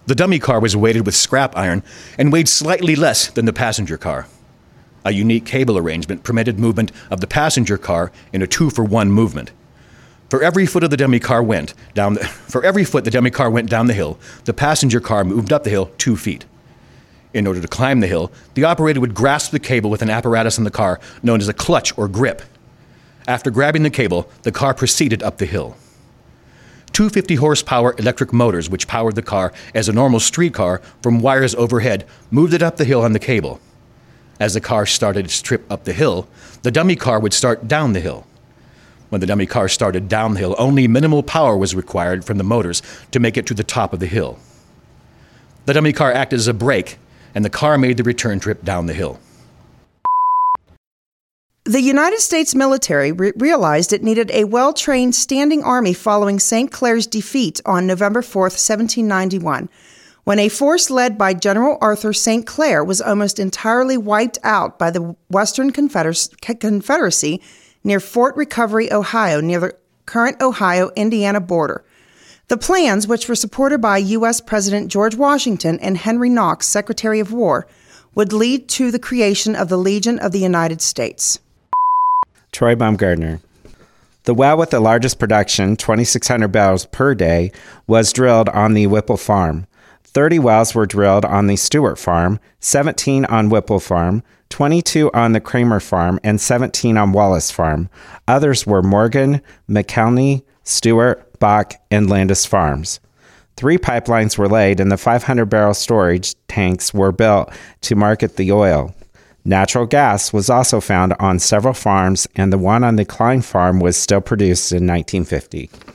The dummy car was weighted with scrap iron and weighed slightly less than the passenger car. A unique cable arrangement permitted movement of the passenger car in a 2-for-1 movement. For every foot the dummy car went down the hill, the passenger car moved up the hill 2 feet. In order to climb the hill, the operator would grasp the cable with an apparatus in the car known as a clutch or grip. After grabbing the cable, the car proceeded up the hill. 250 horsepower electric motors, which powered the car as a normal streetcar from wires overhead, moved it up the hill on the cable. As the car started its trip up the hill, the dummy car would start down the hill. When the dummy car started down the hill, only minimal power was required from the motors to make it to the top of the hill. The dummy car acted as a brake, and the car made the return trip down the hill. The United States military realized it needed a well-trained standing army following St. Clair's defeat on November 4, 1791, when a force led by General Arthur St. Clair was almost entirely wiped out by the Western Confederacy near Fort Recovery, Ohio, near the current Ohio-Indiana border. The plans, which were supported by U.S. President George Washington and Henry Knox, Secretary of War, would lead to the creation of the Legion of the United States. Troy Baumgartner. The well with the largest production, 2,600 barrels per day, was drilled on the Whipple Farm. 30 wells were drilled on the Stewart Farm, 17 on Whipple Farm, 22 on the Kramer Farm, and 17 on Wallace Farm. Others were Morgan, McKelney, Stewart, Bach, and Landis Farms. 3 pipelines were laid, and the 500-barrel storage tanks were built to market the oil. Natural gas was also found on several farms, and the one on the Klein Farm was still produced in 1950.